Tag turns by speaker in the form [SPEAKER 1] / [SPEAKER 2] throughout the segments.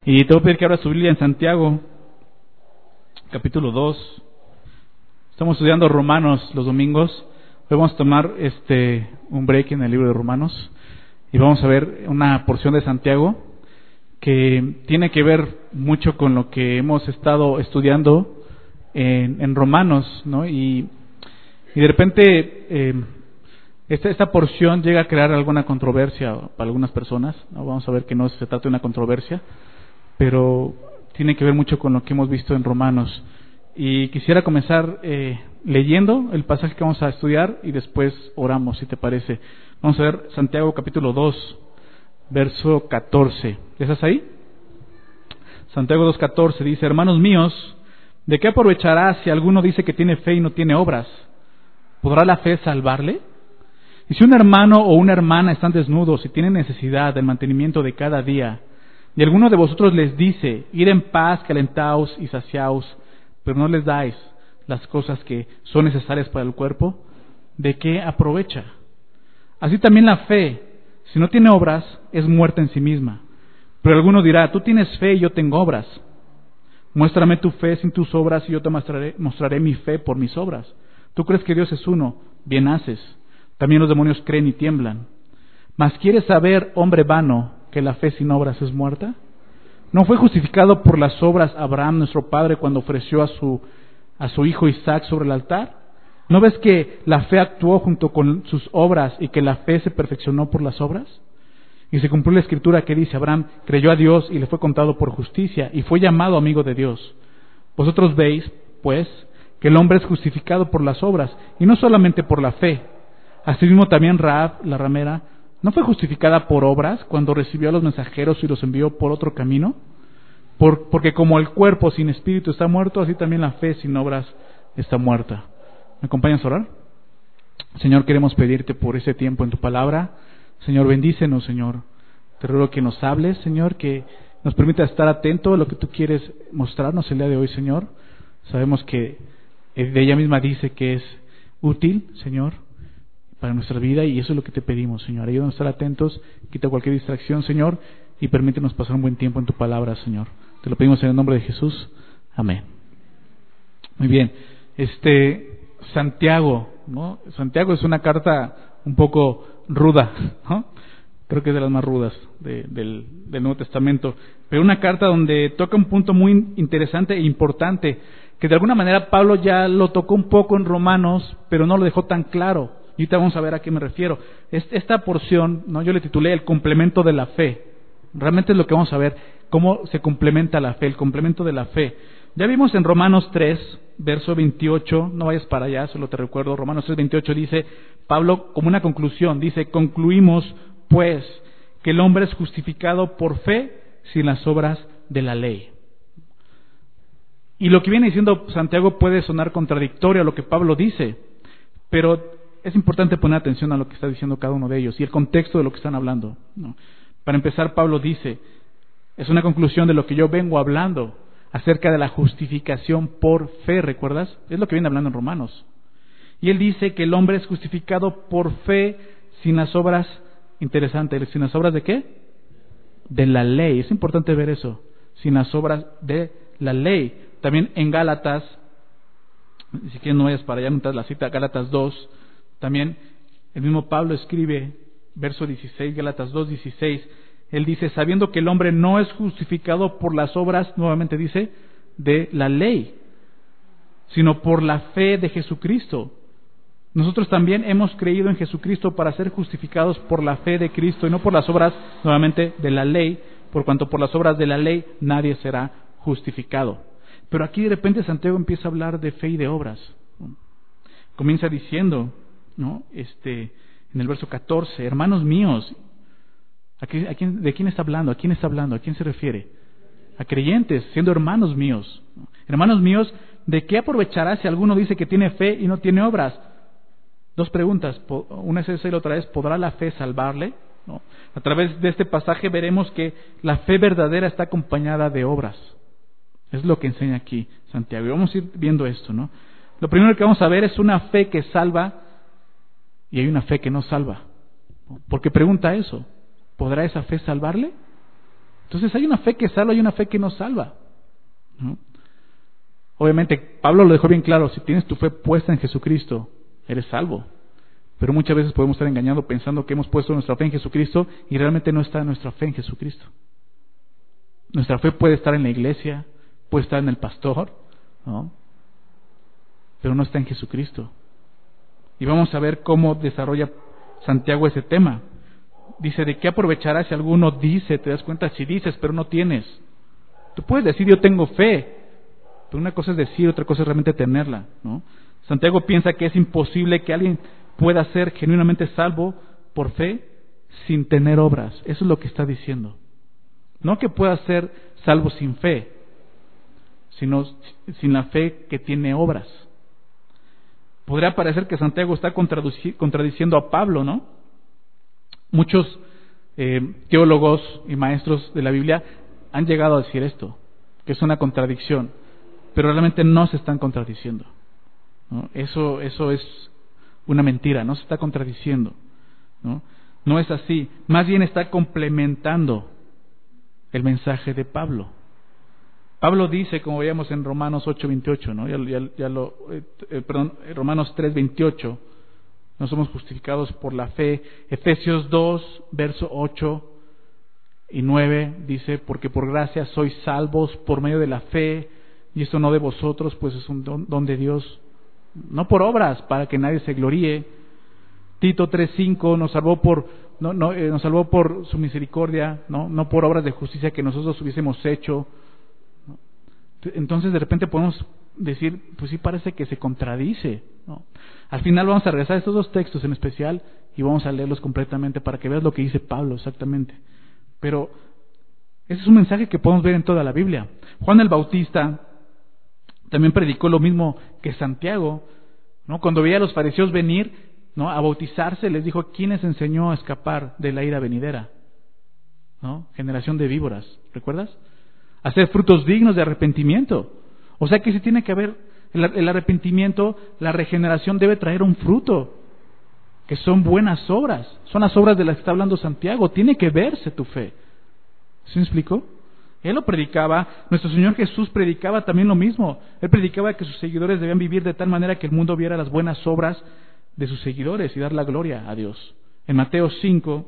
[SPEAKER 1] Y te voy a pedir que abras tu Biblia en Santiago, capítulo 2. Estamos estudiando Romanos los domingos. Hoy vamos a tomar un break en el libro de Romanos y vamos a ver una porción de Santiago que tiene que ver mucho con lo que hemos estado estudiando en Romanos, ¿no? Y de repente esta porción llega a crear alguna controversia para algunas personas, ¿no? Vamos a ver que no se trata de una controversia, pero tiene que ver mucho con lo que hemos visto en Romanos. Y quisiera comenzar leyendo el pasaje que vamos a estudiar y después oramos, si te parece. Vamos a ver Santiago capítulo 2, verso 14. ¿Estás ahí? Santiago 2:14 dice: Hermanos míos, ¿de qué aprovechará si alguno dice que tiene fe y no tiene obras? ¿Podrá la fe salvarle? Y si un hermano o una hermana están desnudos y tienen necesidad del mantenimiento de cada día, y alguno de vosotros les dice: id en paz, calentaos y saciaos, pero no les dais las cosas que son necesarias para el cuerpo, ¿de qué aprovecha? Así también la fe, si no tiene obras, es muerta en sí misma. Pero alguno dirá: tú tienes fe y yo tengo obras. Muéstrame tu fe sin tus obras y yo te mostraré mi fe por mis obras. Tú crees que Dios es uno, bien haces. También los demonios creen y tiemblan. Mas ¿quieres saber, hombre vano, que la fe sin obras es muerta? ¿No fue justificado por las obras Abraham, nuestro padre, cuando ofreció a su hijo Isaac sobre el altar? ¿No ves que la fe actuó junto con sus obras y que la fe se perfeccionó por las obras? Y se cumplió la escritura que dice: Abraham creyó a Dios y le fue contado por justicia y fue llamado amigo de Dios. Vosotros veis, pues, que el hombre es justificado por las obras y no solamente por la fe. Asimismo también Rahab, la ramera, ¿no fue justificada por obras cuando recibió a los mensajeros y los envió por otro camino? Porque como el cuerpo sin espíritu está muerto, así también la fe sin obras está muerta. ¿Me acompañas a orar? Señor, queremos pedirte por ese tiempo en tu palabra. Señor, bendícenos, Señor. Te ruego que nos hables, Señor, que nos permita estar atento a lo que tú quieres mostrarnos el día de hoy, Señor. Sabemos que de ella misma dice que es útil, Señor, para nuestra vida, y eso es lo que te pedimos, Señor. Ayúdanos a estar atentos, quita cualquier distracción, Señor, y permítenos pasar un buen tiempo en tu palabra, Señor. Te lo pedimos en el nombre de Jesús. Amén. Muy bien. Santiago, ¿no? Santiago es una carta un poco ruda, ¿no? Creo que es de las más rudas del Nuevo Testamento, pero una carta donde toca un punto muy interesante e importante, que de alguna manera Pablo ya lo tocó un poco en Romanos, pero no lo dejó tan claro. Y ahorita vamos a ver a qué me refiero. Esta porción, ¿no? Yo le titulé el complemento de la fe. Realmente es lo que vamos a ver, cómo se complementa la fe, el complemento de la fe. Ya vimos en Romanos 3, verso 28, no vayas para allá, solo te recuerdo, Romanos 3, 28 dice, Pablo como una conclusión, dice: concluimos pues que el hombre es justificado por fe sin las obras de la ley. Y lo que viene diciendo Santiago puede sonar contradictorio a lo que Pablo dice, pero es importante poner atención a lo que está diciendo cada uno de ellos y el contexto de lo que están hablando, ¿no? Para empezar, Pablo dice, es una conclusión de lo que yo vengo hablando acerca de la justificación por fe, ¿recuerdas? Es lo que viene hablando en Romanos. Y él dice que el hombre es justificado por fe sin las obras, interesante, ¿sin las obras de qué? De la ley. Es importante ver eso, sin las obras de la ley. También en Gálatas, si quieres no vayas para allá, notas la cita, Gálatas 2, también el mismo Pablo escribe, verso 16, Gálatas 2:16, él dice: sabiendo que el hombre no es justificado por las obras, nuevamente dice, de la ley, sino por la fe de Jesucristo. Nosotros también hemos creído en Jesucristo para ser justificados por la fe de Cristo y no por las obras, nuevamente, de la ley, por cuanto por las obras de la ley nadie será justificado. Pero aquí de repente Santiago empieza a hablar de fe y de obras. Comienza diciendo, ¿no? En el verso 14, hermanos míos, ¿de quién está hablando? ¿A quién está hablando? ¿A quién se refiere? A creyentes, siendo hermanos míos. Hermanos míos, ¿de qué aprovechará si alguno dice que tiene fe y no tiene obras? Dos preguntas, una es esa y la otra es: ¿podrá la fe salvarle? ¿No? A través de este pasaje veremos que la fe verdadera está acompañada de obras. Es lo que enseña aquí Santiago. Y vamos a ir viendo esto, ¿no? Lo primero que vamos a ver es una fe que salva y hay una fe que no salva. ¿Por qué pregunta eso? ¿Podrá esa fe salvarle? Entonces hay una fe que salva y una fe que no salva, ¿no? Obviamente Pablo lo dejó bien claro: si tienes tu fe puesta en Jesucristo, eres salvo. Pero muchas veces podemos estar engañados pensando que hemos puesto nuestra fe en Jesucristo y realmente no está nuestra fe en Jesucristo. Nuestra fe puede estar en la iglesia, puede estar en el pastor, ¿no? Pero no está en Jesucristo. Y vamos a ver cómo desarrolla Santiago ese tema. Dice: ¿de qué aprovechará si alguno dice? Te das cuenta, si dices pero no tienes. Tú puedes decir yo tengo fe, pero una cosa es decir, otra cosa es realmente tenerla, ¿no? Santiago piensa que es imposible que alguien pueda ser genuinamente salvo por fe sin tener obras. Eso es lo que está diciendo. No que pueda ser salvo sin fe, sino sin la fe que tiene obras. Podría parecer que Santiago está contradiciendo a Pablo, ¿no? Muchos teólogos y maestros de la Biblia han llegado a decir esto, que es una contradicción, pero realmente no se están contradiciendo, ¿no? Eso es una mentira, no se está contradiciendo, ¿no? No es así, más bien está complementando el mensaje de Pablo. Pablo dice, como veíamos en Romanos 8:28, ¿no? Romanos 3:28, no somos justificados por la fe. Efesios 2, verso 8 y 9 dice: porque por gracia sois salvos por medio de la fe, y esto no de vosotros, pues es un don de Dios, no por obras, para que nadie se gloríe. Tito 3:5 nos salvó por su misericordia, no por obras de justicia que nosotros hubiésemos hecho. Entonces de repente podemos decir, pues sí, parece que se contradice, ¿no? Al final vamos a regresar a estos dos textos en especial y vamos a leerlos completamente para que veas lo que dice Pablo exactamente. Pero ese es un mensaje que podemos ver en toda la Biblia. Juan el Bautista también predicó lo mismo que Santiago, ¿no? Cuando veía a los fariseos venir, ¿no?, a bautizarse, les dijo: ¿quién les enseñó a escapar de la ira venidera? ¿No? Generación de víboras, ¿recuerdas? Hacer frutos dignos de arrepentimiento. O sea que si tiene que haber el arrepentimiento, la regeneración debe traer un fruto, que son buenas obras. Son las obras de las que está hablando Santiago. Tiene que verse tu fe. ¿Sí me explico? Él lo predicaba. Nuestro Señor Jesús predicaba también lo mismo. Él predicaba que sus seguidores debían vivir de tal manera que el mundo viera las buenas obras de sus seguidores y dar la gloria a Dios. En Mateo 5,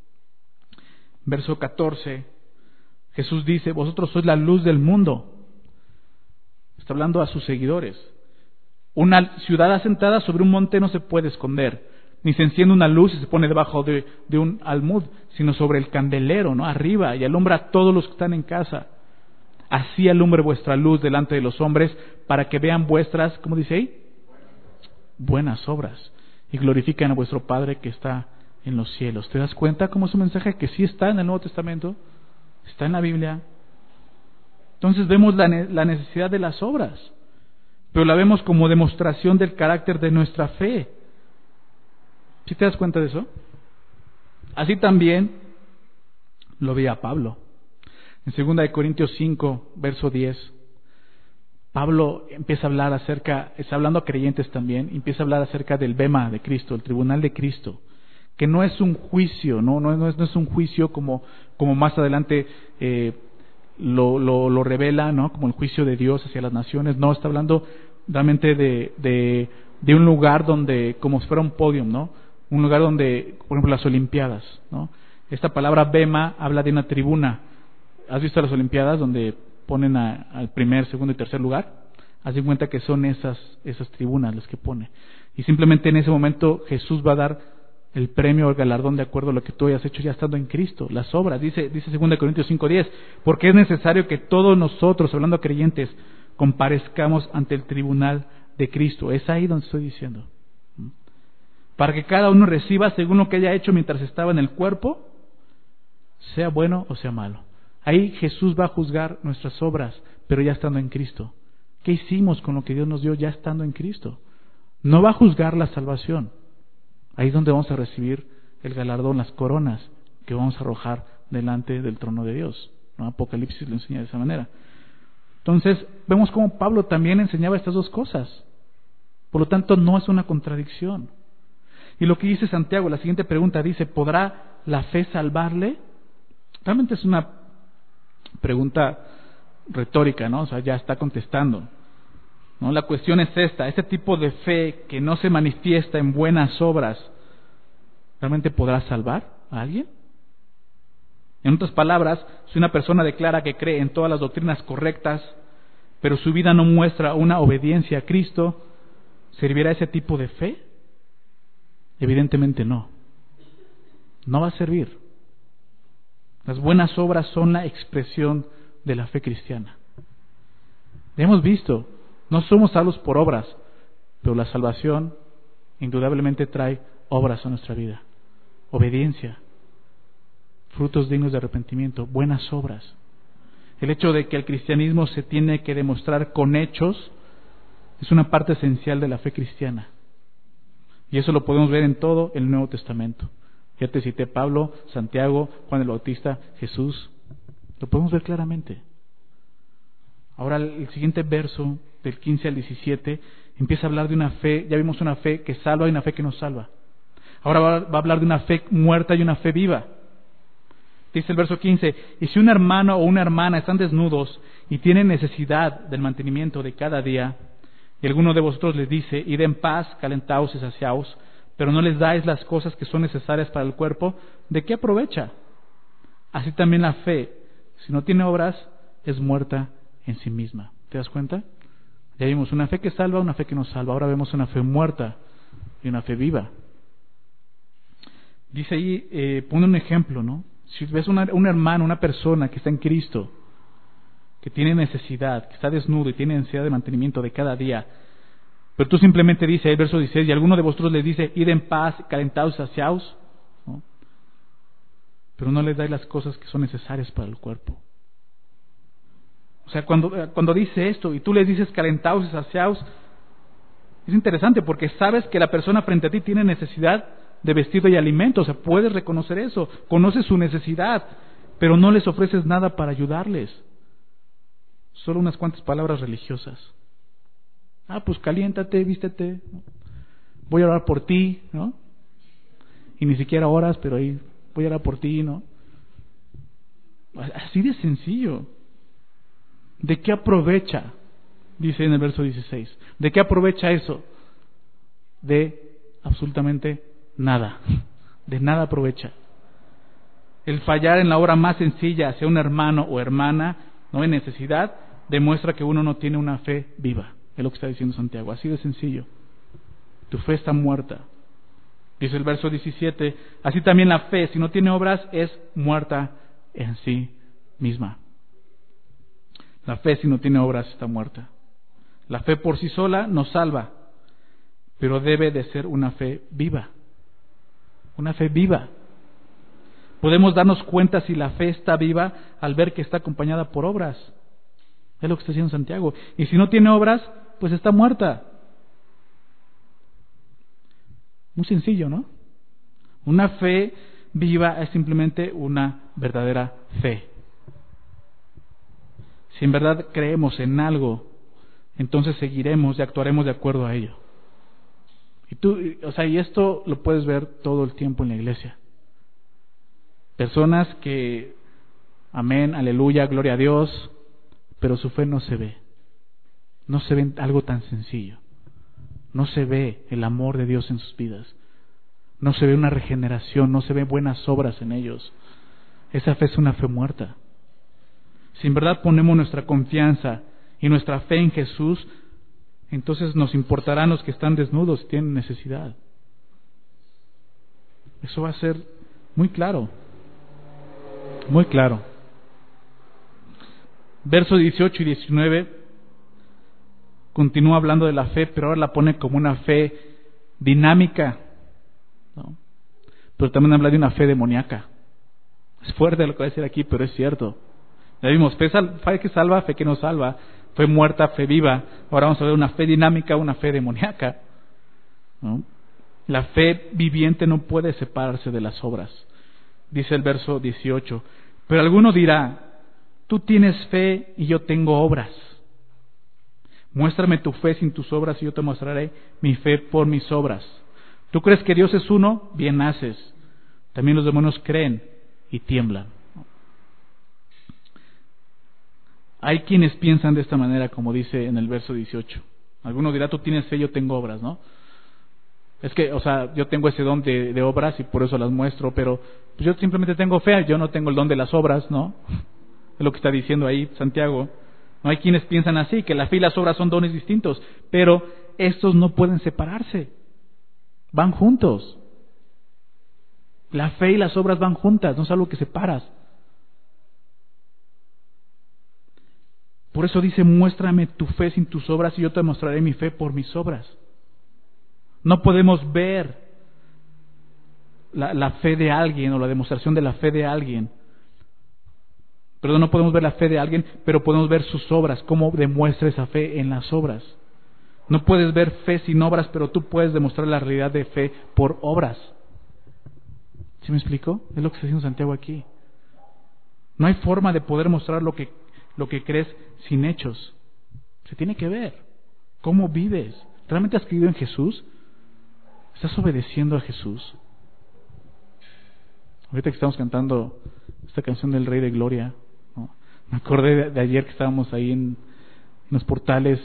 [SPEAKER 1] verso 14, Jesús dice: vosotros sois la luz del mundo. Está hablando a sus seguidores. Una ciudad asentada sobre un monte no se puede esconder, ni se enciende una luz y se pone debajo de un almud, sino sobre el candelero, ¿no?, arriba, y alumbra a todos los que están en casa. Así alumbre vuestra luz delante de los hombres, para que vean vuestras, ¿cómo dice ahí?, buenas obras, y glorifiquen a vuestro Padre que está en los cielos. ¿Te das cuenta cómo es un mensaje que sí está en el Nuevo Testamento? Está en la Biblia. Entonces vemos la necesidad de las obras, pero la vemos como demostración del carácter de nuestra fe. ¿Sí te das cuenta de eso? Así también lo veía Pablo. En 2 Corintios 5, verso 10, Pablo empieza a hablar está hablando a creyentes también, empieza a hablar acerca del bema de Cristo, el tribunal de Cristo, que no es un juicio, no es un juicio como más adelante lo revela, ¿no?, como el juicio de Dios hacia las naciones. No, está hablando realmente de un lugar donde, como si fuera un podium, ¿no?, un lugar donde, por ejemplo, las Olimpiadas, ¿no? Esta palabra bema habla de una tribuna. ¿Has visto las Olimpiadas donde ponen al primer, segundo y tercer lugar? Haz de cuenta que son esas tribunas las que pone. Y simplemente en ese momento Jesús va a dar el premio o el galardón de acuerdo a lo que tú hayas hecho ya estando en Cristo, las obras. Dice 2 Corintios 5:10, porque es necesario que todos nosotros, hablando a creyentes, comparezcamos ante el tribunal de Cristo. Es ahí donde estoy diciendo. Para que cada uno reciba según lo que haya hecho mientras estaba en el cuerpo, sea bueno o sea malo. Ahí Jesús va a juzgar nuestras obras, pero ya estando en Cristo. ¿Qué hicimos con lo que Dios nos dio ya estando en Cristo? No va a juzgar la salvación. Ahí es donde vamos a recibir el galardón, las coronas que vamos a arrojar delante del trono de Dios, ¿no? Apocalipsis lo enseña de esa manera. Entonces, vemos cómo Pablo también enseñaba estas dos cosas. Por lo tanto, no es una contradicción. Y lo que dice Santiago, la siguiente pregunta dice: ¿podrá la fe salvarle? Realmente es una Pregunta retórica, ¿no? O sea, ya está contestando, ¿no? La cuestión es esta: este tipo de fe que no se manifiesta en buenas obras, ¿realmente podrá salvar a alguien? En otras palabras, si una persona declara que cree en todas las doctrinas correctas, pero su vida no muestra una obediencia a Cristo, ¿servirá ese tipo de fe? Evidentemente no. No va a servir. Las buenas obras son la expresión de la fe cristiana. Ya hemos visto, no somos salvos por obras, pero la salvación indudablemente trae obras a nuestra vida. Obediencia, frutos dignos de arrepentimiento, buenas obras. El hecho de que el cristianismo se tiene que demostrar con hechos es una parte esencial de la fe cristiana. Y eso lo podemos ver en todo el Nuevo Testamento. Ya te cité Pablo, Santiago, Juan el Bautista, Jesús. Lo podemos ver claramente. Ahora el siguiente verso, del 15 al 17, empieza a hablar de una fe. Ya vimos una fe que salva y una fe que no salva. Ahora va a hablar de una fe muerta y una fe viva. Dice el verso 15: y si un hermano o una hermana están desnudos y tienen necesidad del mantenimiento de cada día, y alguno de vosotros les dice: id en paz, calentaos y saciaos, pero no les dais las cosas que son necesarias para el cuerpo, ¿de qué aprovecha? Así también la fe, si no tiene obras, es muerta en sí misma. ¿Te das cuenta? Ya vimos una fe que salva, una fe que no salva. Ahora vemos una fe muerta y una fe viva. Dice ahí, pone un ejemplo, ¿no? Si ves un hermano, una persona que está en Cristo, que tiene necesidad, que está desnudo y tiene necesidad de mantenimiento de cada día, pero tú simplemente dices, el verso 16, y alguno de vosotros les dice: id en paz, calentaos, saciaos, ¿no? Pero no les dais las cosas que son necesarias para el cuerpo. O sea, cuando dice esto y tú les dices calentaos y saciaos, es interesante porque sabes que la persona frente a ti tiene necesidad de vestido y alimento. O sea, puedes reconocer eso, conoces su necesidad, pero no les ofreces nada para ayudarles. Solo unas cuantas palabras religiosas. Pues caliéntate, vístete, voy a orar por ti, ¿no? Y ni siquiera oras, pero ahí voy a orar por ti, ¿no? Así de sencillo. ¿De qué aprovecha? Dice en el verso 16. ¿De qué aprovecha eso? De absolutamente nada. De nada aprovecha. El fallar en la obra más sencilla hacia un hermano o hermana, no en necesidad, demuestra que uno no tiene una fe viva. Es lo que está diciendo Santiago. Así de sencillo. Tu fe está muerta. Dice el verso 17: así también la fe, si no tiene obras, es muerta en sí misma. La fe, si no tiene obras, está muerta. La fe por sí sola nos salva, pero debe de ser una fe viva. Una fe viva. Podemos darnos cuenta si la fe está viva al ver que está acompañada por obras. Es lo que está diciendo Santiago. Y si no tiene obras, pues está muerta. Muy sencillo, ¿no? Una fe viva es simplemente una verdadera fe. Si en verdad creemos en algo, entonces seguiremos y actuaremos de acuerdo a ello. Y esto lo puedes ver todo el tiempo en la iglesia. Personas que, amén, aleluya, gloria a Dios, pero su fe no se ve. No se ve algo tan sencillo. No se ve el amor de Dios en sus vidas. No se ve una regeneración, no se ve buenas obras en ellos. Esa fe es una fe muerta. Si en verdad ponemos nuestra confianza y nuestra fe en Jesús, entonces nos importarán los que están desnudos y tienen necesidad. Eso va a ser muy claro. Muy claro. Versos 18 y 19 continúa hablando de la fe, pero ahora la pone como una fe dinámica, ¿no? Pero también habla de una fe demoníaca. Es fuerte lo que voy a decir aquí, pero es cierto. Ya vimos, fe que salva, fe que no salva, fe muerta, fe viva. Ahora vamos a ver una fe dinámica, una fe demoníaca, ¿no? La fe viviente no puede separarse de las obras. Dice el verso 18: pero alguno dirá: tú tienes fe y yo tengo obras. Muéstrame tu fe sin tus obras y yo te mostraré mi fe por mis obras. ¿Tú crees que Dios es uno? Bien haces. También los demonios creen y tiemblan. Hay quienes piensan de esta manera, como dice en el verso 18. Alguno dirá, tú tienes fe, yo tengo obras, ¿no? Es que, yo tengo ese don de obras y por eso las muestro, pero pues yo simplemente tengo fe, yo no tengo el don de las obras, ¿no? Es lo que está diciendo ahí Santiago. No hay quienes piensan así, que la fe y las obras son dones distintos, pero estos no pueden separarse. Van juntos. La fe y las obras van juntas, no es algo que separas. Por eso dice, muéstrame tu fe sin tus obras y yo te mostraré mi fe por mis obras. No podemos ver la fe de alguien o la demostración de la fe de alguien. Perdón, no podemos ver la fe de alguien, pero podemos ver sus obras, cómo demuestra esa fe en las obras. No puedes ver fe sin obras, pero tú puedes demostrar la realidad de fe por obras. ¿Sí me explico? Es lo que está diciendo Santiago aquí. No hay forma de poder mostrar lo que crees sin hechos. Se tiene que ver. ¿Cómo vives? ¿Realmente has creído en Jesús? ¿Estás obedeciendo a Jesús? Ahorita que estamos cantando esta canción del Rey de Gloria, ¿no? Me acordé de ayer que estábamos ahí en los portales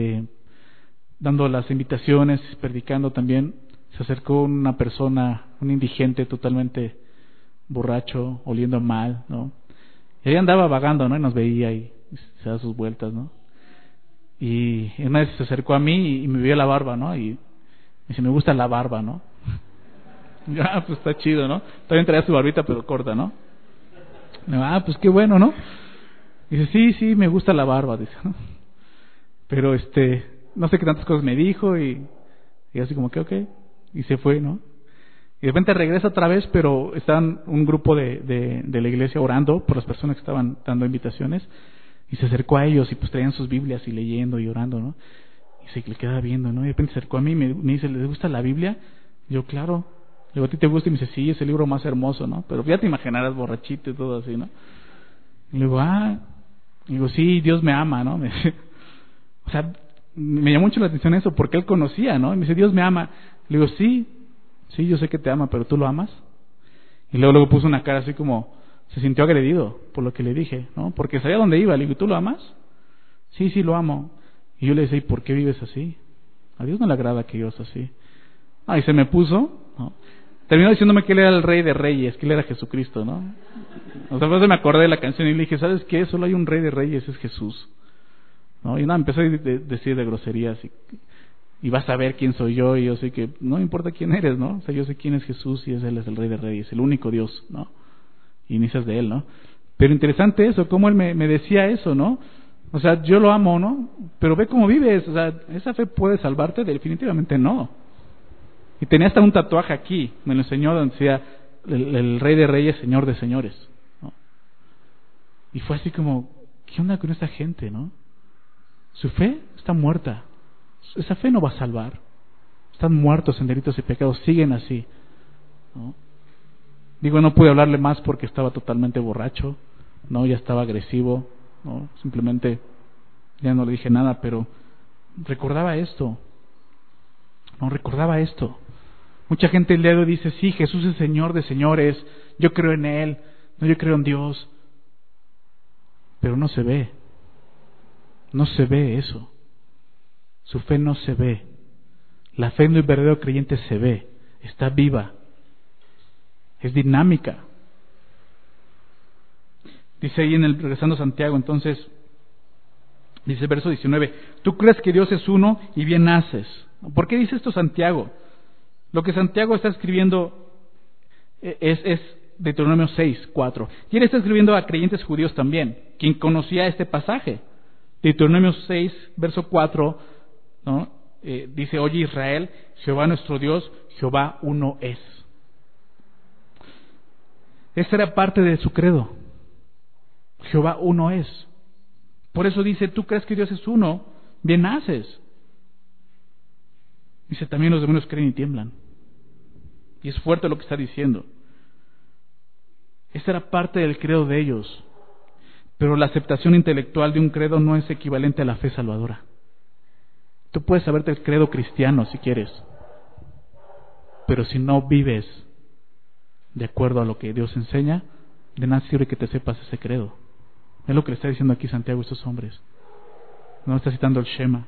[SPEAKER 1] dando las invitaciones, predicando también. Se acercó una persona, un indigente totalmente borracho, oliendo mal, ¿no? Y ahí andaba vagando, ¿no? Y nos veía y se da sus vueltas, ¿no? Y una vez se acercó a mí y me vio la barba, ¿no? Y me dice, me gusta la barba, ¿no? Y yo, pues está chido, ¿no? También traía su barbita, pero corta, ¿no? Y yo, pues qué bueno, ¿no? Y dice, sí, me gusta la barba, dice, ¿no? Pero no sé qué tantas cosas me dijo y así como que, ok. Y se fue, ¿no? Y de repente regresa otra vez, pero estaban un grupo de la iglesia orando por las personas que estaban dando invitaciones, y se acercó a ellos y pues traían sus Biblias y leyendo y orando, ¿no? Y se le quedaba viendo, ¿no? Y de repente se acercó a mí y me dice, ¿les gusta la Biblia? Y yo, claro. Le digo, ¿a ti te gusta? Y me dice, sí, es el libro más hermoso, ¿no? Pero ya te imaginarás borrachito y todo así, ¿no? Y le digo, sí, Dios me ama, ¿no? Me dice, me llamó mucho la atención eso, porque él conocía, ¿no? Y me dice, Dios me ama. Le digo, sí, yo sé que te ama, pero ¿tú lo amas? Y luego puso una cara así como, se sintió agredido por lo que le dije, ¿no? Porque sabía dónde iba. Le digo, ¿tú lo amas? Sí, lo amo. Y yo le decía, ¿y por qué vives así? A Dios no le agrada que vivas así. Y se me puso, ¿no? Terminó diciéndome que él era el Rey de Reyes, que él era Jesucristo, ¿no? Después me acordé de la canción y le dije, ¿sabes qué? Solo hay un Rey de Reyes, es Jesús, ¿no? Y empezó a decir de groserías y vas a ver quién soy yo, y yo sé que no importa quién eres, ¿no? Yo sé quién es Jesús y Él es el Rey de Reyes, el único Dios, ¿no? Y inicias de Él, ¿no? Pero interesante eso, cómo Él me decía eso, ¿no? Yo lo amo, ¿no? Pero ve cómo vives, ¿esa fe puede salvarte? Definitivamente no. Y tenía hasta un tatuaje aquí, me lo enseñó, donde decía el Rey de Reyes, Señor de Señores, ¿no? Y fue así como, ¿qué onda con esta gente, no? Su fe está muerta. Esa fe no va a salvar. Están muertos en delitos y pecados, siguen así, ¿no? Digo, no pude hablarle más porque estaba totalmente borracho, ¿no? Ya estaba agresivo, ¿no? Simplemente ya no le dije nada, pero recordaba esto, ¿no? Recordaba esto. Mucha gente el día de hoy dice, sí, Jesús es Señor de señores, yo creo en Él, no, yo creo en Dios, pero no se ve eso. Su fe no se ve. La fe en el verdadero creyente se ve, está viva, es dinámica. Dice ahí regresando a Santiago, entonces, dice el verso 19, tú crees que Dios es uno y bien haces. ¿Por qué dice esto Santiago? Lo que Santiago está escribiendo es Deuteronomio 6:4. Y él está escribiendo a creyentes judíos también, quien conocía este pasaje. Deuteronomio 6, verso 4, ¿no? Dice, oye Israel, Jehová nuestro Dios, Jehová uno es. Esta era parte de su credo. Jehová uno es. Por eso dice, tú crees que Dios es uno, bien haces. Dice, también los demonios creen y tiemblan. Y es fuerte lo que está diciendo. Esta era parte del credo de ellos. Pero la aceptación intelectual de un credo no es equivalente a la fe salvadora. Tú puedes saberte el credo cristiano si quieres, pero si no vives de acuerdo a lo que Dios enseña, de nada sirve que te sepas ese credo. Es lo que le está diciendo aquí Santiago a estos hombres. No está citando el Shema.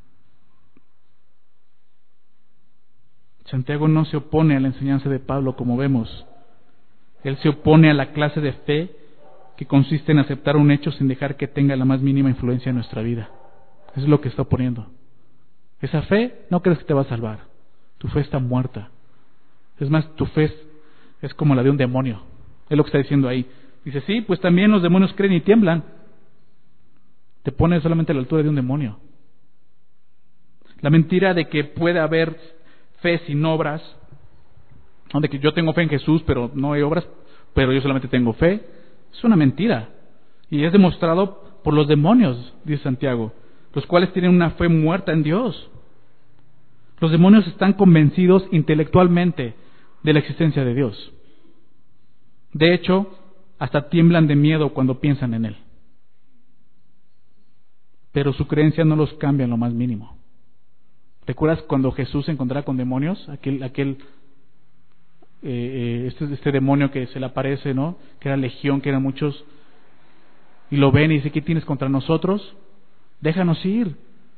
[SPEAKER 1] Santiago no se opone a la enseñanza de Pablo, como vemos. Él se opone a la clase de fe que consiste en aceptar un hecho sin dejar que tenga la más mínima influencia en nuestra vida. Eso es lo que está oponiendo. Esa fe no crees que te va a salvar. Tu fe está muerta. Es más, tu fe es como la de un demonio. Es lo que está diciendo ahí. Dice, sí, pues también los demonios creen y tiemblan. Te pone solamente a la altura de un demonio. La mentira de que puede haber fe sin obras, de que yo tengo fe en Jesús, pero no hay obras, pero yo solamente tengo fe, es una mentira. Y es demostrado por los demonios, dice Santiago, los cuales tienen una fe muerta en Dios. Los demonios están convencidos intelectualmente de la existencia de Dios. De hecho, hasta tiemblan de miedo cuando piensan en Él. Pero su creencia no los cambia en lo más mínimo. ¿Recuerdas cuando Jesús se encontraba con demonios? Este demonio que se le aparece, ¿no? Que era legión, que eran muchos, y lo ven y dice, ¿qué tienes contra nosotros? Déjanos ir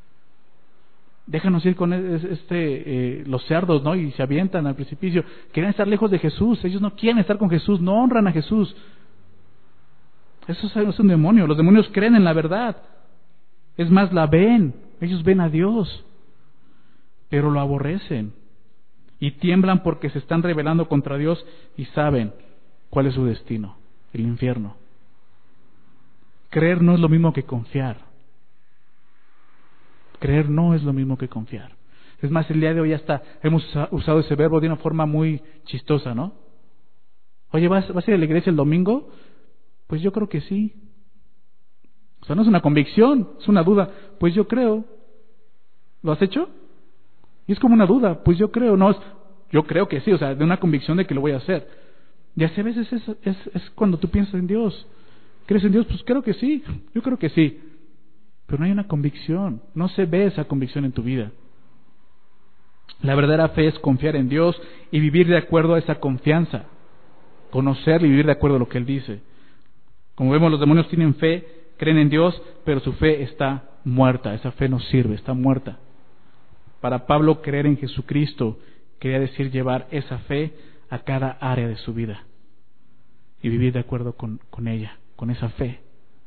[SPEAKER 1] con los cerdos, ¿no? Y se avientan al precipicio. Quieren estar lejos de Jesús. Ellos no quieren estar con Jesús, no honran a Jesús. Eso es un demonio. Los demonios creen en la verdad. Es más, la ven. Ellos ven a Dios, pero lo aborrecen y tiemblan porque se están rebelando contra Dios y saben cuál es su destino, el infierno. Creer no es lo mismo que confiar. Creer no es lo mismo que confiar. Es más, el día de hoy hasta hemos usado ese verbo de una forma muy chistosa, ¿no? Oye, ¿vas a ir a la iglesia el domingo? Pues yo creo que sí. O sea, no es una convicción, es una duda. Pues yo creo. ¿Lo has hecho? Y es como una duda. Pues yo creo. No, yo creo que sí. O sea, de una convicción de que lo voy a hacer. Y así a veces es cuando tú piensas en Dios. ¿Crees en Dios? Pues creo que sí. Yo creo que sí. Pero no hay una convicción. No se ve esa convicción en tu vida. La verdadera fe es confiar en Dios y vivir de acuerdo a esa confianza. Conocerle y vivir de acuerdo a lo que Él dice. Como vemos, los demonios tienen fe, creen en Dios, pero su fe está muerta. Esa fe no sirve, está muerta. Para Pablo, creer en Jesucristo quería decir llevar esa fe a cada área de su vida y vivir de acuerdo con ella, con esa fe.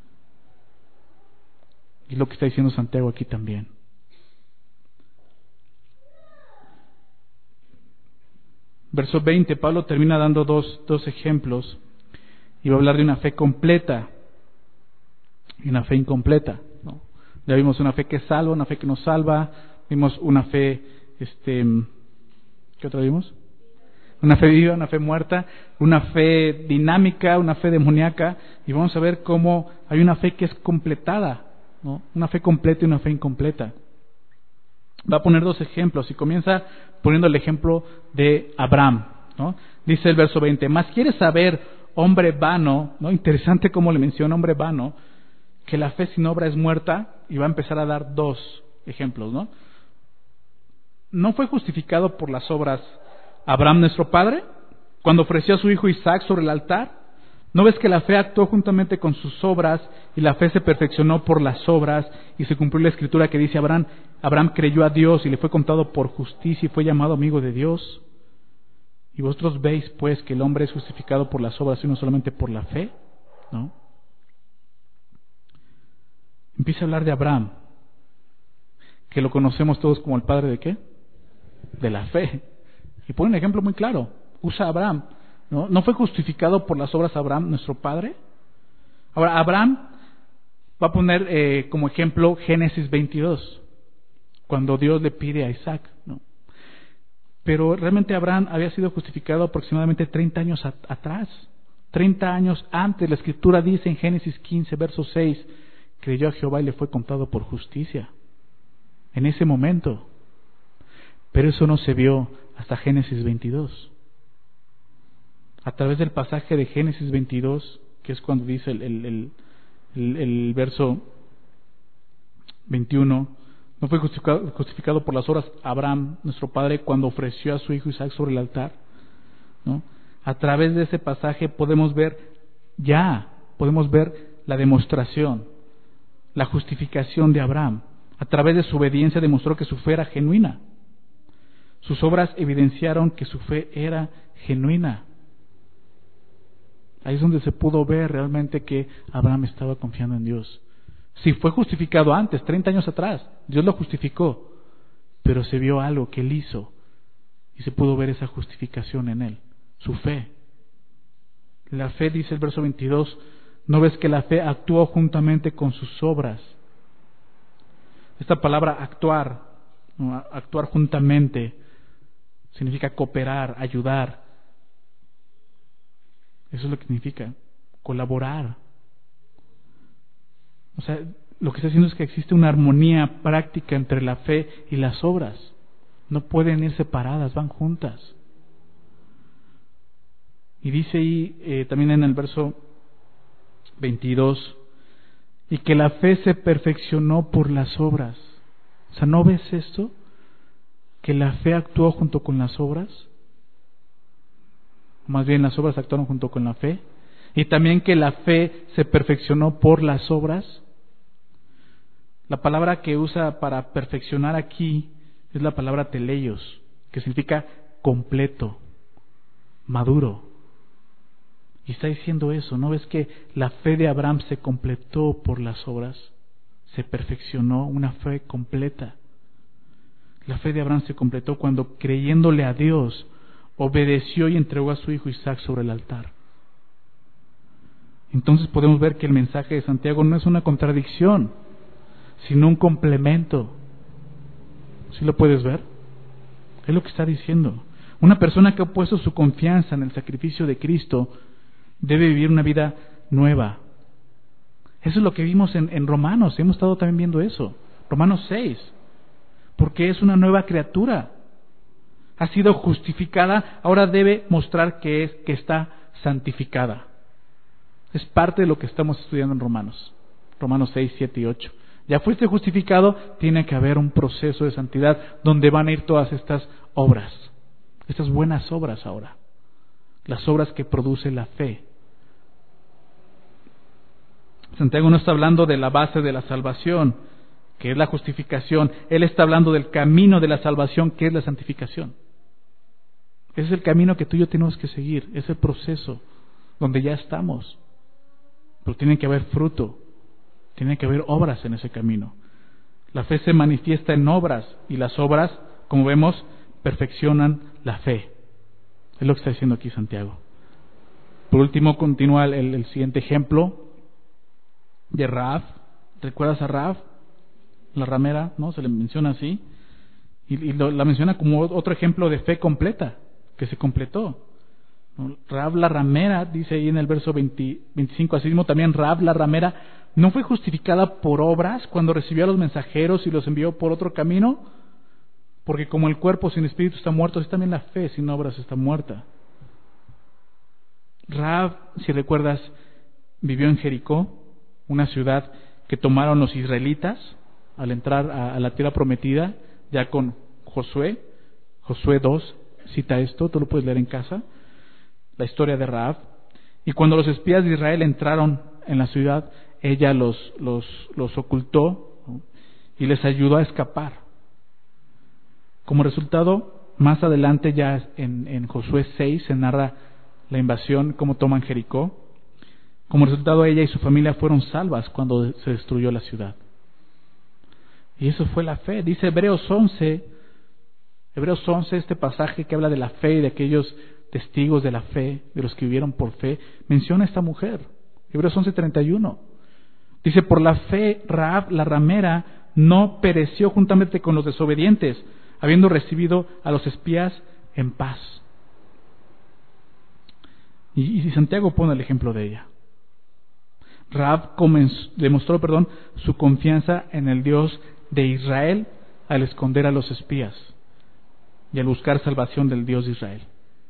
[SPEAKER 1] Y es lo que está diciendo Santiago aquí también. Verso 20, Pablo termina dando dos ejemplos y va a hablar de una fe completa y una fe incompleta, ¿no? Ya vimos una fe que salva, una fe que no salva, vimos una fe, ¿qué otra vimos? Una fe viva, una fe muerta, una fe dinámica, una fe demoníaca, y vamos a ver cómo hay una fe que es completada, ¿no? Una fe completa y una fe incompleta. Va a poner dos ejemplos y comienza poniendo el ejemplo de Abraham, ¿no? Dice el verso 20, ¿más quieres saber, hombre vano? ¿No? Interesante cómo le menciona hombre vano, que la fe sin obra es muerta, y va a empezar a dar dos ejemplos, ¿no? ¿No fue justificado por las obras Abraham nuestro padre, cuando ofreció a su hijo Isaac sobre el altar? ¿No ves que la fe actuó juntamente con sus obras, y la fe se perfeccionó por las obras, y se cumplió la escritura que dice, Abraham creyó a Dios y le fue contado por justicia y fue llamado amigo de Dios? Y vosotros veis pues que el hombre es justificado por las obras y no solamente por la fe, ¿no? Empieza a hablar de Abraham, que lo conocemos todos como el padre de ¿qué? De la fe. Y pone un ejemplo muy claro. Usa a Abraham, ¿no? ¿No fue justificado por las obras Abraham, nuestro padre? Ahora, Abraham va a poner como ejemplo Génesis 22, cuando Dios le pide a Isaac, ¿no? Pero realmente Abraham había sido justificado aproximadamente 30 años atrás. 30 años antes. La Escritura dice en Génesis 15, verso 6, creyó a Jehová y le fue contado por justicia. En ese momento. Pero eso no se vio hasta Génesis 22. A través del pasaje de Génesis 22, que es cuando dice el verso 21, ¿no fue justificado por las obras Abraham, nuestro padre, cuando ofreció a su hijo Isaac sobre el altar? ¿No? A través de ese pasaje podemos ver la demostración, la justificación de Abraham. A través de su obediencia demostró que su fe era genuina. Sus obras evidenciaron que su fe era genuina. Ahí es donde se pudo ver realmente que Abraham estaba confiando en Dios. Sí, fue justificado antes, 30 años atrás. Dios lo justificó, pero se vio algo que él hizo y se pudo ver esa justificación en él, su fe. La fe, dice el verso 22, ¿no ves que la fe actuó juntamente con sus obras? Esta palabra actuar, ¿no? Actuar juntamente, significa cooperar, ayudar. Eso es lo que significa, colaborar. O sea, lo que está diciendo es que existe una armonía práctica entre la fe y las obras. No pueden ir separadas, van juntas. Y dice ahí también en el verso 22, y que la fe se perfeccionó por las obras. O sea, ¿no ves esto? Que la fe actuó junto con las obras. Más bien las obras actuaron junto con la fe. Y también que la fe se perfeccionó por las obras. La palabra que usa para perfeccionar aquí es la palabra teleios, que significa completo, maduro. Y está diciendo eso, ¿no ves que la fe de Abraham se completó por las obras? Se perfeccionó, una fe completa. La fe de Abraham se completó cuando, creyéndole a Dios, obedeció y entregó a su hijo Isaac sobre el altar. Entonces podemos ver que el mensaje de Santiago no es una contradicción, sino un complemento. ¿Sí lo puedes ver? Es lo que está diciendo. Una persona que ha puesto su confianza en el sacrificio de Cristo debe vivir una vida nueva. Eso es lo que vimos en Romanos. Hemos estado también viendo eso. Romanos 6. Porque es una nueva criatura. Ha sido justificada, ahora debe mostrar que está santificada. Es parte de lo que estamos estudiando en Romanos. Romanos 6, 7 y 8. Ya fuiste justificado, tiene que haber un proceso de santidad donde van a ir todas estas obras. Estas buenas obras ahora. Las obras que produce la fe. Santiago no está hablando de la base de la salvación, que es la justificación. Él está hablando del camino de la salvación, que es la santificación. Ese es el camino que tú y yo tenemos que seguir, ese proceso donde ya estamos. Pero tiene que haber fruto, tiene que haber obras en ese camino. La fe se manifiesta en obras y las obras, como vemos, perfeccionan la fe. Es lo que está diciendo aquí Santiago. Por último, continúa el siguiente ejemplo de Rahab. ¿Recuerdas a Rahab? La ramera, ¿no? Se le menciona así. Y la menciona como otro ejemplo de fe completa, que se completó. Rahab la ramera, dice ahí en el verso 25, así mismo también Rahab la ramera no fue justificada por obras cuando recibió a los mensajeros y los envió por otro camino, porque como el cuerpo sin espíritu está muerto, así también la fe sin obras está muerta. Rahab, si recuerdas, vivió en Jericó, una ciudad que tomaron los israelitas al entrar a la tierra prometida, ya con Josué. Josué 2 cita esto, tú lo puedes leer en casa, la historia de Rahab. Y cuando los espías de Israel entraron en la ciudad, ella los ocultó, ¿no? Y les ayudó a escapar. Como resultado, más adelante ya en Josué 6 se narra la invasión, cómo toman Jericó. Como resultado, ella y su familia fueron salvas cuando se destruyó la ciudad. Y eso fue la fe. Dice Hebreos 11, este pasaje que habla de la fe y de aquellos testigos de la fe, de los que vivieron por fe, menciona a esta mujer. Hebreos 11:31. Dice, por la fe Rahab la ramera no pereció juntamente con los desobedientes, habiendo recibido a los espías en paz. Y Santiago pone el ejemplo de ella. Rahab demostró su confianza en el Dios de Israel al esconder a los espías y al buscar salvación del Dios de Israel.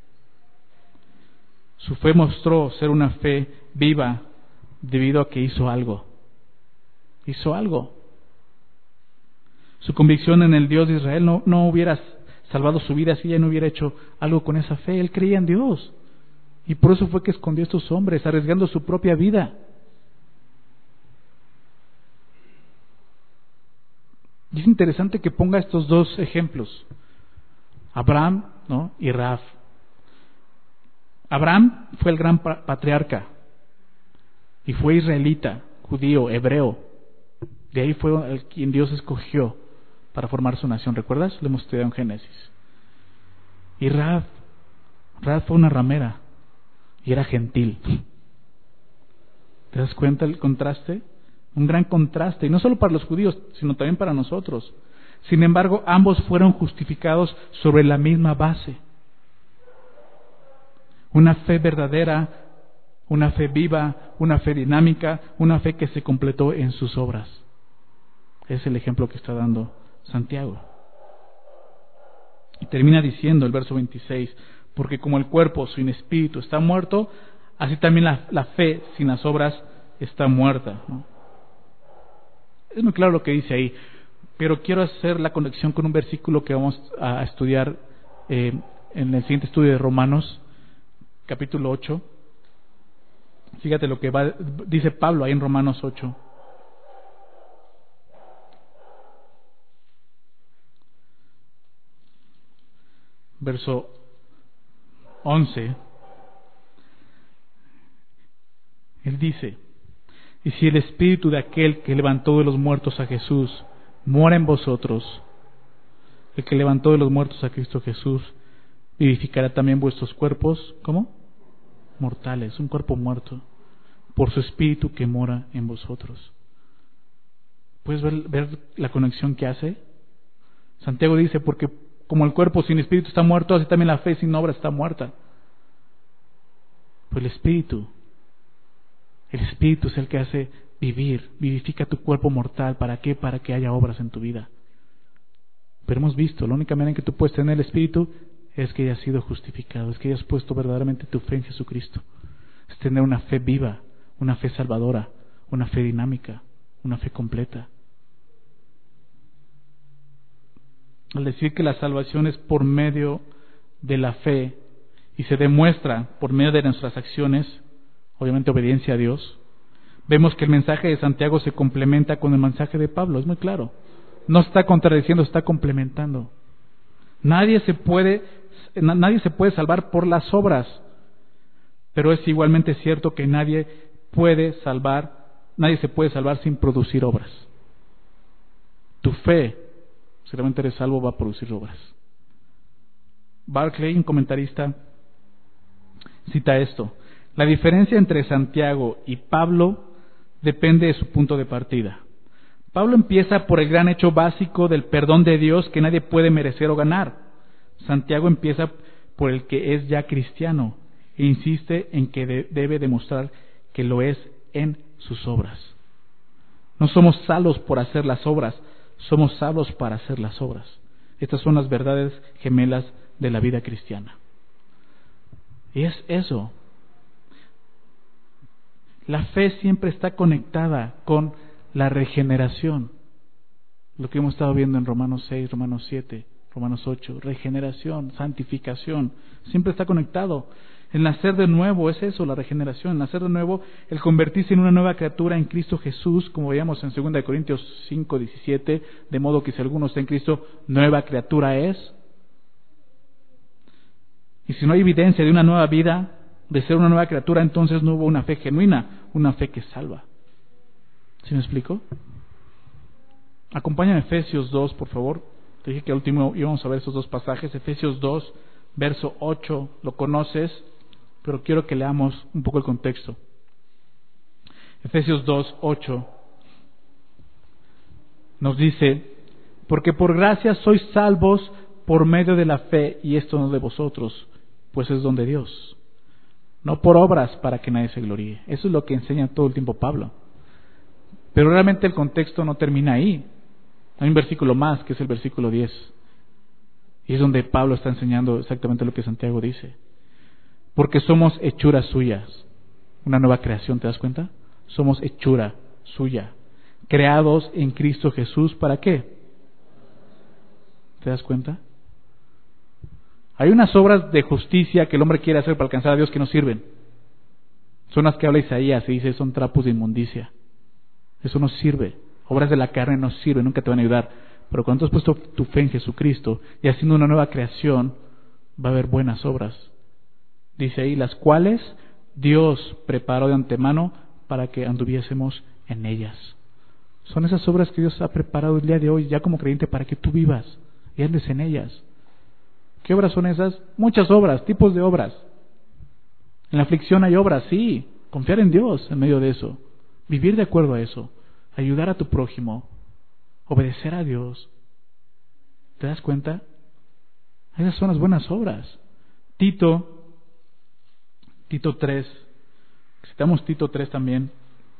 [SPEAKER 1] Su fe mostró ser una fe viva debido a que hizo algo. Hizo algo. Su convicción en el Dios de Israel no hubiera salvado su vida si ella no hubiera hecho algo con esa fe. Él creía en Dios. Y por eso fue que escondió a estos hombres, arriesgando su propia vida. Y es interesante que ponga estos dos ejemplos, Abraham, ¿no?, y Rahab. Abraham fue el gran patriarca y fue israelita, judío, hebreo. De ahí fue el quien Dios escogió para formar su nación. ¿Recuerdas? Lo hemos estudiado en Génesis. Y Rahab fue una ramera y era gentil. ¿Te das cuenta el contraste? Un gran contraste, y no solo para los judíos, sino también para nosotros. Sin embargo, ambos fueron justificados sobre la misma base. Una fe verdadera, una fe viva, una fe dinámica, una fe que se completó en sus obras. Es el ejemplo que está dando Santiago. Y termina diciendo el verso 26, porque como el cuerpo sin espíritu está muerto, así también la fe sin las obras está muerta, ¿no? Es muy claro lo que dice ahí, pero quiero hacer la conexión con un versículo que vamos a estudiar en el siguiente estudio de Romanos, capítulo 8. Fíjate lo que dice Pablo ahí en Romanos 8. Verso 11. Él dice: y si el espíritu de aquel que levantó de los muertos a Jesús mora en vosotros, el que levantó de los muertos a Cristo Jesús vivificará también vuestros cuerpos, ¿cómo? Mortales, un cuerpo muerto, por su espíritu que mora en vosotros. ¿Puedes ver la conexión que hace? Santiago dice, porque como el cuerpo sin espíritu está muerto, así también la fe sin obra está muerta. Pues el espíritu es el que hace vivir, vivifica tu cuerpo mortal. ¿Para qué? Para que haya obras en tu vida. Pero hemos visto, la única manera en que tú puedes tener el espíritu es que hayas sido justificado, es que hayas puesto verdaderamente tu fe en Jesucristo. Es tener una fe viva, una fe salvadora, una fe dinámica, una fe completa. Al decir que la salvación es por medio de la fe y se demuestra por medio de nuestras acciones, obviamente obediencia a Dios, vemos que el mensaje de Santiago se complementa con el mensaje de Pablo. Es muy claro, no está contradiciendo, está complementando. Nadie se puede salvar por las obras, pero es igualmente cierto que nadie se puede salvar sin producir obras. Tu fe, si realmente eres salvo, va a producir obras. Barclay, un comentarista, cita esto: la diferencia entre Santiago y Pablo depende de su punto de partida. Pablo empieza por el gran hecho básico del perdón de Dios que nadie puede merecer o ganar. Santiago empieza por el que es ya cristiano e insiste en que debe demostrar que lo es en sus obras. No somos salvos por hacer las obras, somos salvos para hacer las obras. Estas son las verdades gemelas de la vida cristiana. Y es eso. La fe siempre está conectada con la regeneración. Lo que hemos estado viendo en Romanos 6, Romanos 7, Romanos 8. Regeneración, santificación. Siempre está conectado. El nacer de nuevo es eso, la regeneración. El nacer de nuevo, el convertirse en una nueva criatura en Cristo Jesús, como veíamos en 2 Corintios 5, 17. De modo que si alguno está en Cristo, nueva criatura es. Y si no hay evidencia de una nueva vida, de ser una nueva criatura, entonces no hubo una fe genuina, una fe que salva. ¿Sí me explico? Acompáñame a Efesios 2, por favor. Te dije que al último íbamos a ver esos dos pasajes. Efesios 2, verso 8, lo conoces, pero quiero que leamos un poco el contexto. Efesios 2, 8 nos dice: porque por gracia sois salvos por medio de la fe, y esto no de vosotros, pues es don de Dios. No por obras para que nadie se gloríe. Eso es lo que enseña todo el tiempo Pablo. Pero realmente el contexto no termina ahí. Hay un versículo más, que es el versículo 10. Y es donde Pablo está enseñando exactamente lo que Santiago dice. Porque somos hechuras suyas. Una nueva creación, ¿te das cuenta? Somos hechura suya. Creados en Cristo Jesús, ¿para qué? ¿Te das cuenta? Hay unas obras de justicia que el hombre quiere hacer para alcanzar a Dios que no sirven. Son las que habla Isaías y dice: son trapos de inmundicia. Eso no sirve. Obras de la carne no sirven, nunca te van a ayudar. Pero cuando has puesto tu fe en Jesucristo y haciendo una nueva creación, va a haber buenas obras. Dice ahí, las cuales Dios preparó de antemano para que anduviésemos en ellas. Son esas obras que Dios ha preparado el día de hoy, ya como creyente, para que tú vivas y andes en ellas. ¿Qué obras son esas? Muchas obras, tipos de obras. En la aflicción hay obras, sí. Confiar en Dios en medio de eso. Vivir de acuerdo a eso. Ayudar a tu prójimo. Obedecer a Dios. ¿Te das cuenta? Esas son las buenas obras. Tito 3. Citamos Tito 3 también.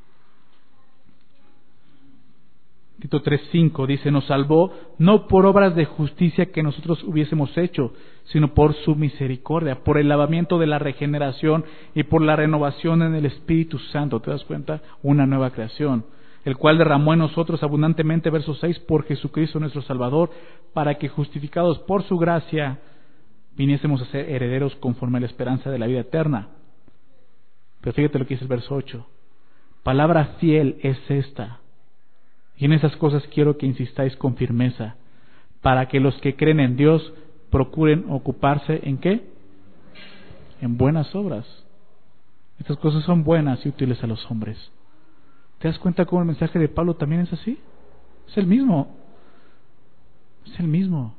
[SPEAKER 1] Tito 3:5 dice, nos salvó no por obras de justicia que nosotros hubiésemos hecho, sino por su misericordia, por el lavamiento de la regeneración y por la renovación en el Espíritu Santo. ¿Te das cuenta? Una nueva creación, el cual derramó en nosotros abundantemente, verso 6, por Jesucristo nuestro Salvador, para que justificados por su gracia viniésemos a ser herederos conforme a la esperanza de la vida eterna. Pero fíjate lo que dice el verso 8. Palabra fiel es esta. Y en esas cosas quiero que insistáis con firmeza, para que los que creen en Dios procuren ocuparse ¿en qué? En buenas obras. Estas cosas son buenas y útiles a los hombres. ¿Te das cuenta cómo el mensaje de Pablo también es así? Es el mismo. Es el mismo.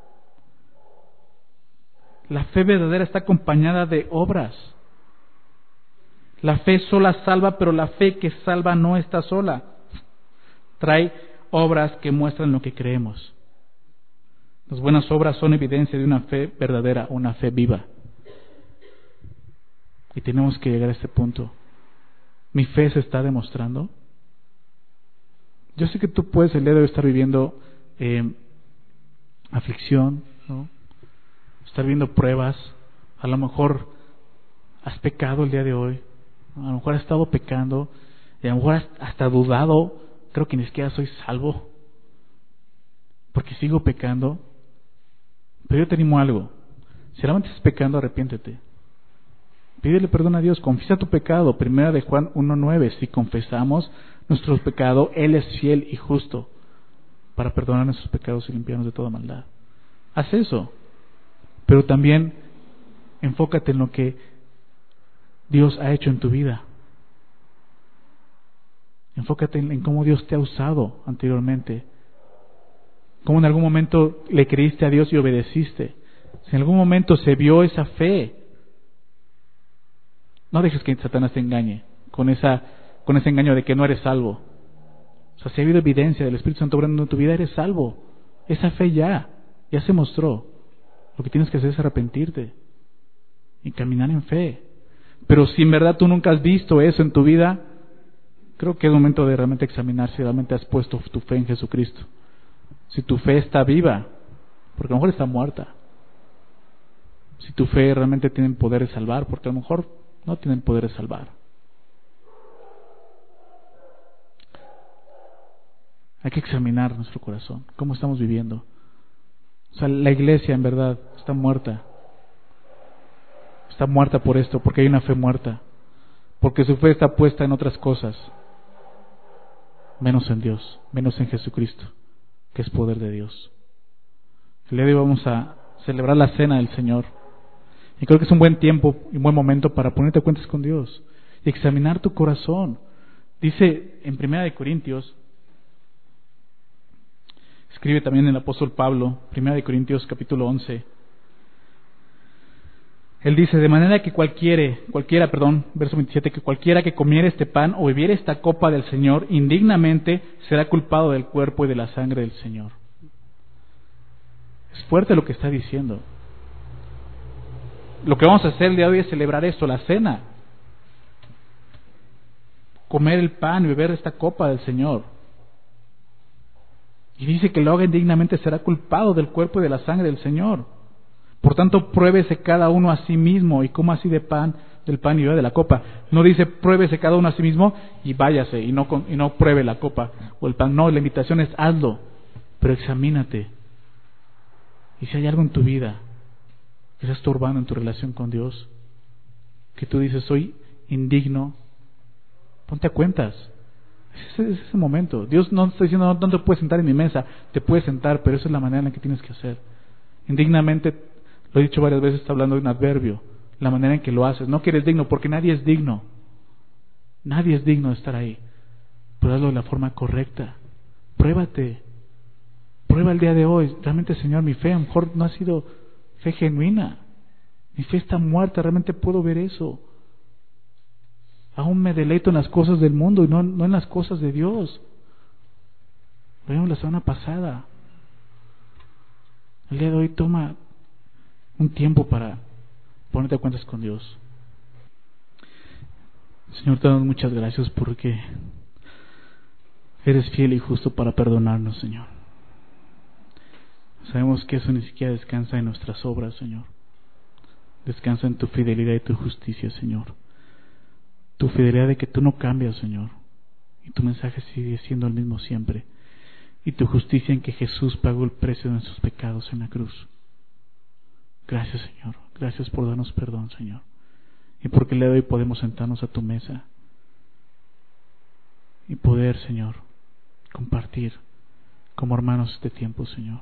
[SPEAKER 1] La fe verdadera está acompañada de obras. La fe sola salva, pero la fe que salva no está sola. Trae obras que muestran lo que creemos. Las buenas obras son evidencia de una fe verdadera, una fe viva. Y tenemos que llegar a este punto. ¿Mi fe se está demostrando? Yo sé que tú puedes el día de hoy estar viviendo aflicción, ¿no? Estar viviendo pruebas. A lo mejor has pecado el día de hoy. A lo mejor has estado pecando. Y a lo mejor has hasta dudado. Creo que ni siquiera soy salvo, porque sigo pecando. Pero yo te animo a algo. Si realmente estás pecando, arrepiéntete. Pídele perdón a Dios, confiesa tu pecado. Primera de Juan 1:9. Si confesamos nuestros pecados, Él es fiel y justo para perdonar nuestros pecados y limpiarnos de toda maldad. Haz eso. Pero también enfócate en lo que Dios ha hecho en tu vida. Enfócate en cómo Dios te ha usado anteriormente. Cómo en algún momento le creíste a Dios y obedeciste. Si en algún momento se vio esa fe, no dejes que Satanás te engañe con ese engaño de que no eres salvo. O sea, si ha habido evidencia del Espíritu Santo obrando en tu vida, eres salvo. Esa fe ya se mostró. Lo que tienes que hacer es arrepentirte y caminar en fe. Pero si en verdad tú nunca has visto eso en tu vida, creo que es momento de realmente examinar si realmente has puesto tu fe en Jesucristo. Si tu fe está viva, porque a lo mejor está muerta. Si tu fe realmente tiene poder de salvar, porque a lo mejor no tienen poder de salvar. Hay que examinar nuestro corazón, cómo estamos viviendo. O sea, la iglesia en verdad está muerta. Está muerta por esto, porque hay una fe muerta. Porque su fe está puesta en otras cosas. Menos en Dios, menos en Jesucristo, que es poder de Dios. El día de hoy vamos a celebrar la cena del Señor. Y creo que es un buen tiempo y un buen momento para ponerte a cuentas con Dios y examinar tu corazón. Dice en 1 Corintios, escribe también el apóstol Pablo, 1 Corintios capítulo 11. Él dice, de manera que cualquiera, verso 27, que cualquiera que comiere este pan o bebiere esta copa del Señor indignamente será culpado del cuerpo y de la sangre del Señor. Es fuerte lo que está diciendo. Lo que vamos a hacer el día de hoy es celebrar esto, la cena. Comer el pan y beber esta copa del Señor. Y dice que lo haga indignamente será culpado del cuerpo y de la sangre del Señor. Por tanto, pruébese cada uno a sí mismo y coma así del pan y beba de la copa. No dice pruébese cada uno a sí mismo y váyase y no pruebe la copa o el pan. No, la invitación es hazlo, pero examínate. Y si hay algo en tu vida que está estorbando en tu relación con Dios, que tú dices soy indigno, ponte a cuentas. Es ese momento. Dios no está diciendo no te puedes sentar en mi mesa, te puedes sentar, pero esa es la manera en la que tienes que hacer. Indignamente, lo he dicho varias veces, está hablando de un adverbio, la manera en que lo haces. No que eres digno, porque nadie es digno. Nadie es digno de estar ahí. Pero hazlo de la forma correcta. Pruébate. Prueba el día de hoy. Realmente, Señor, mi fe a lo mejor no ha sido fe genuina. Mi fe está muerta, realmente puedo ver eso. Aún me deleito en las cosas del mundo y no en las cosas de Dios. Lo vimos la semana pasada. El día de hoy toma un tiempo para ponerte a cuentas con Dios. Señor, te damos muchas gracias porque eres fiel y justo para perdonarnos, Señor. Sabemos que eso ni siquiera descansa en nuestras obras, Señor. Descansa en tu fidelidad y tu justicia, Señor. Tu fidelidad de que tú no cambias, Señor. Y tu mensaje sigue siendo el mismo siempre. Y tu justicia en que Jesús pagó el precio de nuestros pecados en la cruz. Gracias, Señor. Gracias por darnos perdón, Señor. Y porque el día de hoy podemos sentarnos a tu mesa y poder, Señor, compartir como hermanos este tiempo, Señor.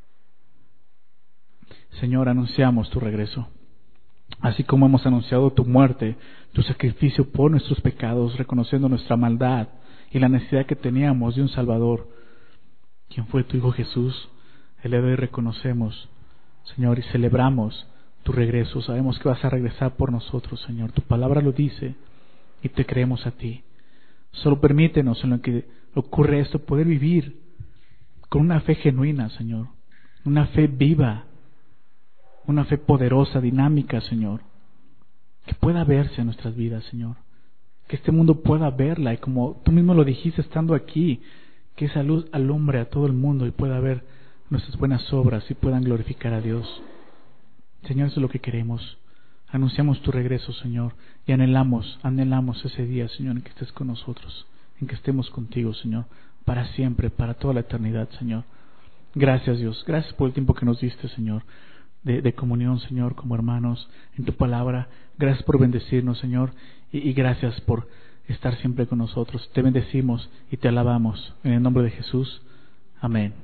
[SPEAKER 1] Señor, anunciamos tu regreso. Así como hemos anunciado tu muerte, tu sacrificio por nuestros pecados, reconociendo nuestra maldad y la necesidad que teníamos de un Salvador, quien fue tu Hijo Jesús, el día de hoy reconocemos, Señor, y celebramos tu regreso. Sabemos que vas a regresar por nosotros, Señor. Tu palabra lo dice y te creemos a ti. Solo permítenos en lo que ocurre esto, poder vivir con una fe genuina, Señor. Una fe viva, una fe poderosa, dinámica, Señor. Que pueda verse en nuestras vidas, Señor. Que este mundo pueda verla y como tú mismo lo dijiste estando aquí, que esa luz alumbre a todo el mundo y pueda ver nuestras buenas obras y puedan glorificar a Dios. Señor, eso es lo que queremos. Anunciamos tu regreso, Señor, y anhelamos ese día, Señor, en que estés con nosotros, en que estemos contigo, Señor, para siempre, para toda la eternidad, Señor. Gracias, Dios. Gracias por el tiempo que nos diste, Señor, de comunión, Señor, como hermanos, en tu palabra. Gracias por bendecirnos, Señor, y gracias por estar siempre con nosotros. Te bendecimos y te alabamos. En el nombre de Jesús. Amén.